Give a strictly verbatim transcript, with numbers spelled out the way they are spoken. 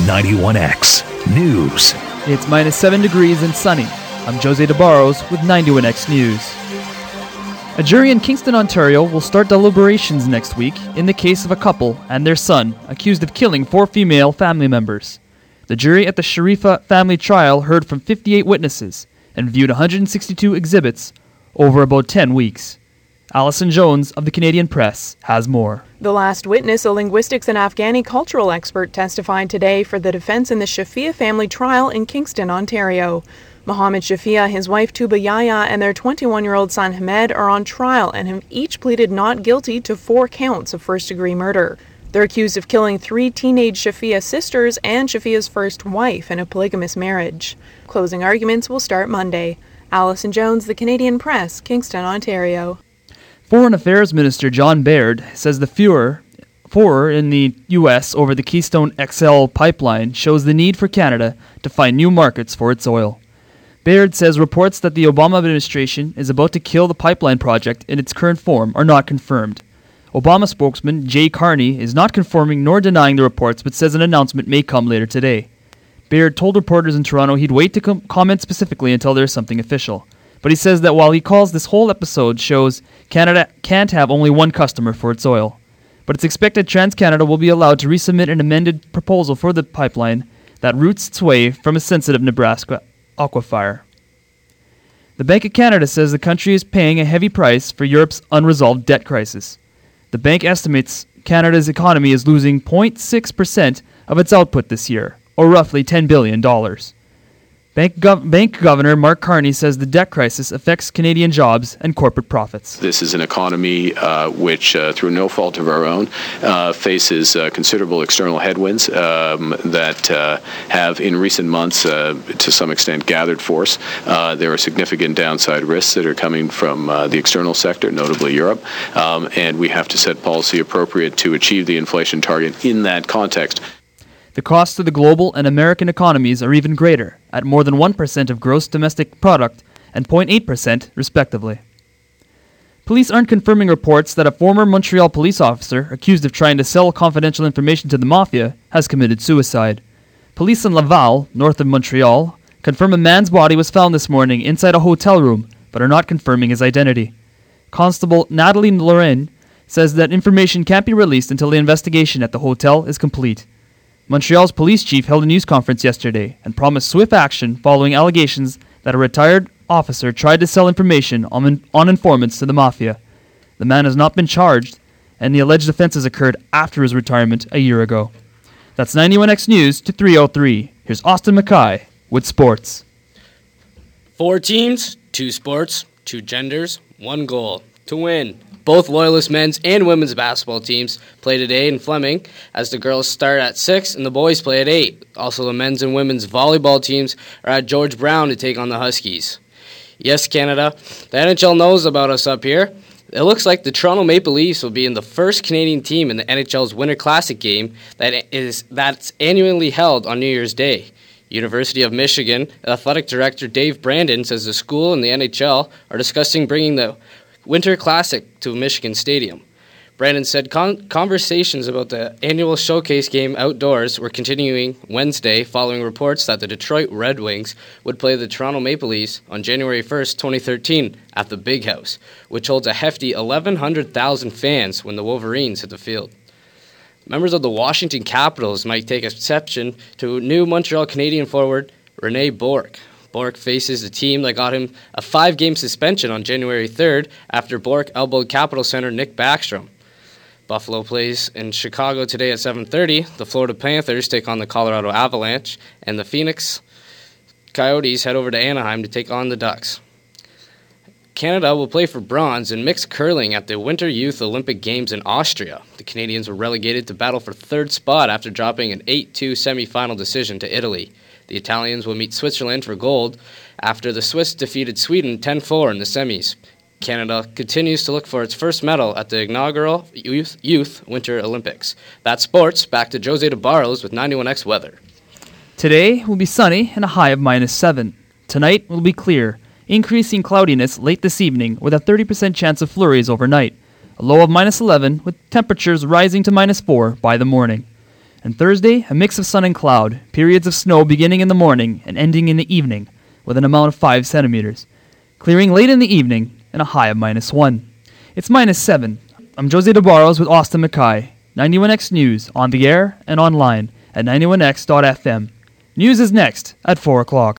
ninety-one X News. It's minus seven degrees and sunny. I'm Jose DeBarros with ninety-one X News. A jury in Kingston, Ontario will start deliberations next week in the case of a couple and their son accused of killing four female family members. The jury at the Sharifa family trial heard from fifty-eight witnesses and viewed one hundred sixty-two exhibits over about ten weeks. Alison Jones of the Canadian Press has more. The last witness, a linguistics and Afghani cultural expert, testified today for the defense in the Shafia family trial in Kingston, Ontario. Mohammed Shafia, his wife Tuba Yahya, and their twenty-one-year-old son Hamed are on trial and have each pleaded not guilty to four counts of first-degree murder. They're accused of killing three teenage Shafia sisters and Shafia's first wife in a polygamous marriage. Closing arguments will start Monday. Alison Jones, The Canadian Press, Kingston, Ontario. Foreign Affairs Minister John Baird says the furor, furor in the U S over the Keystone X L pipeline shows the need for Canada to find new markets for its oil. Baird says reports that the Obama administration is about to kill the pipeline project in its current form are not confirmed. Obama spokesman Jay Carney is not confirming nor denying the reports, but says an announcement may come later today. Baird told reporters in Toronto he'd wait to com- comment specifically until there's something official. But he says that while he calls this whole episode shows Canada can't have only one customer for its oil, but it's expected TransCanada will be allowed to resubmit an amended proposal for the pipeline that routes its way from a sensitive Nebraska aquifer. The Bank of Canada says the country is paying a heavy price for Europe's unresolved debt crisis. The bank estimates Canada's economy is losing zero point six percent of its output this year, or roughly ten billion dollars. Bank, Gov- Bank Governor Mark Carney says the debt crisis affects Canadian jobs and corporate profits. This is an economy uh, which, uh, through no fault of our own, uh, faces uh, considerable external headwinds um, that uh, have, in recent months, uh, to some extent, gathered force. Uh, there are significant downside risks that are coming from uh, the external sector, notably Europe, um, and we have to set policy appropriate to achieve the inflation target in that context. The costs to the global and American economies are even greater, at more than one percent of gross domestic product and zero point eight percent, respectively. Police aren't confirming reports that a former Montreal police officer accused of trying to sell confidential information to the mafia has committed suicide. Police in Laval, north of Montreal, confirm a man's body was found this morning inside a hotel room, but are not confirming his identity. Constable Natalie Lorraine says that information can't be released until the investigation at the hotel is complete. Montreal's police chief held a news conference yesterday and promised swift action following allegations that a retired officer tried to sell information on, on informants to the mafia. The man has not been charged, and the alleged offenses occurred after his retirement a year ago. That's ninety-one X News to three oh three. Here's Austin Mackay with sports. Four teams, two sports, two genders, one goal: to win. Both Loyalist men's and women's basketball teams play today in Fleming, as the girls start at six and the boys play at eight. Also, the men's and women's volleyball teams are at George Brown to take on the Huskies. Yes, Canada, the N H L knows about us up here. It looks like the Toronto Maple Leafs will be in the first Canadian team in the N H L's Winter Classic game that is that's annually held on New Year's Day. University of Michigan Athletic Director Dave Brandon says the school and the N H L are discussing bringing the Winter Classic to Michigan Stadium. Brandon said con- conversations about the annual showcase game outdoors were continuing Wednesday following reports that the Detroit Red Wings would play the Toronto Maple Leafs on January first, twenty thirteen at the Big House, which holds a hefty eleven hundred thousand fans when the Wolverines hit the field. Members of the Washington Capitals might take exception to new Montreal Canadian forward Rene Bourque. Bourque faces the team that got him a five-game suspension on January third after Bourque elbowed Capital center Nick Backstrom. Buffalo plays in Chicago today at seven thirty. The Florida Panthers take on the Colorado Avalanche, and the Phoenix Coyotes head over to Anaheim to take on the Ducks. Canada will play for bronze in mixed curling at the Winter Youth Olympic Games in Austria. The Canadians were relegated to battle for third spot after dropping an eight two semifinal decision to Italy. The Italians will meet Switzerland for gold after the Swiss defeated Sweden ten four in the semis. Canada continues to look for its first medal at the inaugural Youth, Youth Winter Olympics. That's sports. Back to Jose DeBarros with ninety-one X Weather. Today will be sunny and a high of minus seven. Tonight will be clear, increasing cloudiness late this evening with a thirty percent chance of flurries overnight. A low of minus eleven with temperatures rising to minus four by the morning. And Thursday, a mix of sun and cloud, periods of snow beginning in the morning and ending in the evening, with an amount of five centimeters. Clearing late in the evening and a high of minus one. It's minus seven. I'm Jose DeBarros with Austin Mackay. ninety-one X News, on the air and online at ninety-one x dot f m. News is next at four o'clock.